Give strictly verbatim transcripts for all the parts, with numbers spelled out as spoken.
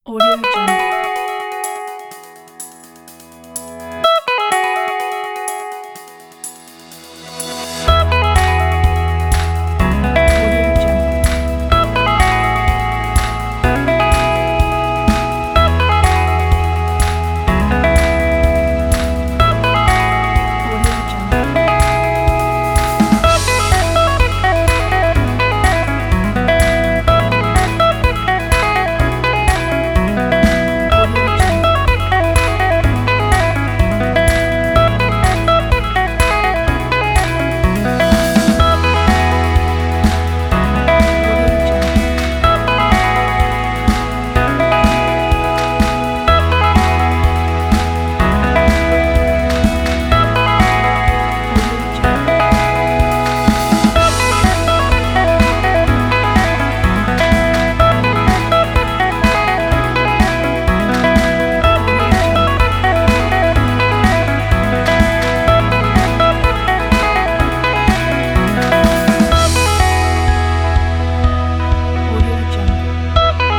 Audio Jungle. Audio Jungle. Audio Jungle. Audio Jungle. Audio Jungle. Audio Jungle. Audio Jungle. Audio Jungle.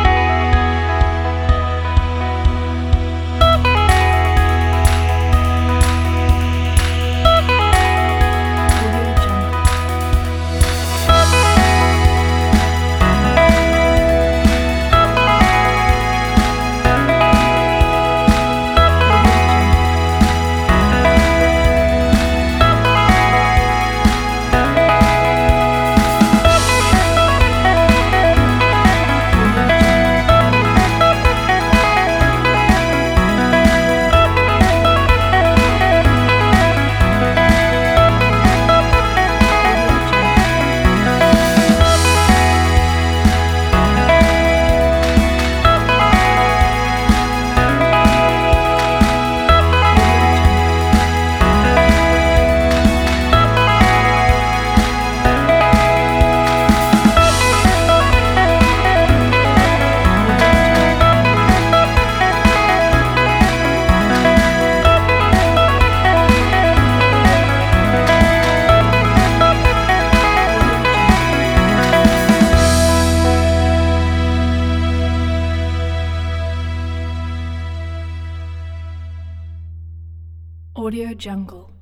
Audio Jungle. Audio Jungle. Audio Jungle. Audio Jungle. Audio Jungle. Audio Jungle. Audio Jungle. Audio Jungle.